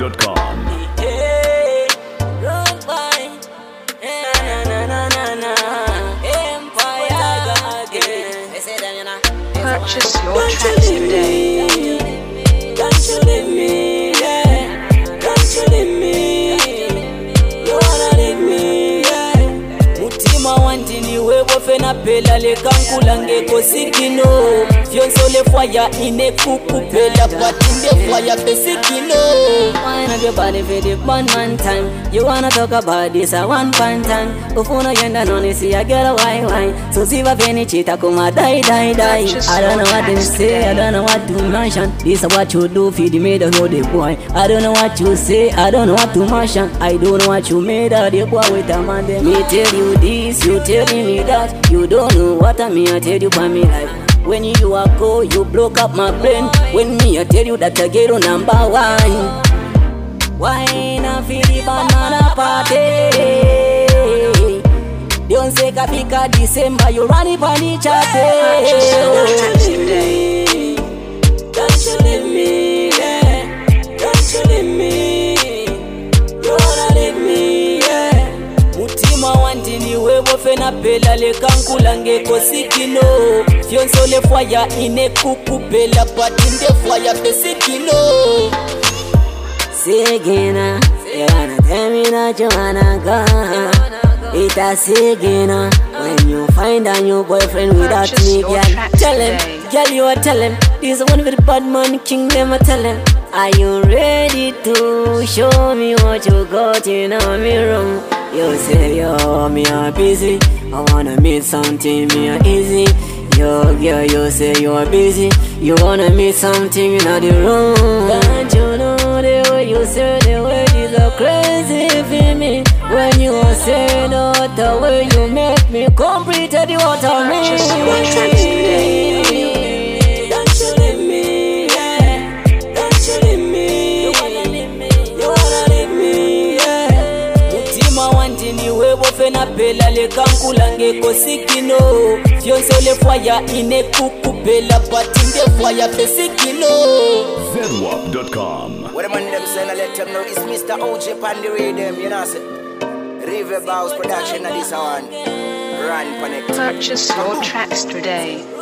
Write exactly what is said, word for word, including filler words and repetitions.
dot com. Purchase your tracks today. Don't you leave me, yeah. Don't you leave me. You wanna leave me, yeah. Mutima wandini webo fena pela le kankula ngeko sikino. Fionso le fire ine kuku pela but in the fire pesikino. Wine up your body for the one man time. You wanna talk about this a one pan time. Ufuno yenda noni see I get a wine wine. So see va veni chita kuma die die die. I don't know what they say, I don't know what to mention. This is what you do, feed me the know the boy. I don't know what you say, I don't know what to mention. I don't know what you made of the boy with a man. Me tell you this, you telling me that. You don't know what I mean, I tell you by me life. When you are go, you broke up my brain. When me I tell you that I get on number one. Wine and feel the banana party. Don't say kapika December, you run it on each other. Don't you leave me, yeah. Don't you leave me. You wanna leave me, yeah. Mutima wandini webo fena pela le kankula ngeko sikino. Fionso le fire ine kuku pela but in the fire pesikino. Sigina, you wanna tell me that you wanna go. It's a sigina. When you find a new boyfriend without me, girl, tell him, girl, you are tell him. This one with the bad man king, them a tell him. Are you ready to show me what you got in a mirror? You say, yo, me are busy. I wanna meet something, me are easy. Yo, girl, you say you are busy. You wanna meet something in the room. Don't you know the way you say the word is so crazy for me? When you say no, the way you make me complete the water me. Don't you leave me, yeah. Don't you leave me. You wanna leave me. You wanna leave me, yeah. Mutima wandini webo fena pela le kankula ngeko sikino. Fionso le fire ine kuku pela but in the fire pesikino. Zenwap dot com. What the man them saying, I let them know it's Mister O J pan the rhythm, you know say. River Bows production of this one. Run connect. Purchase your tracks today.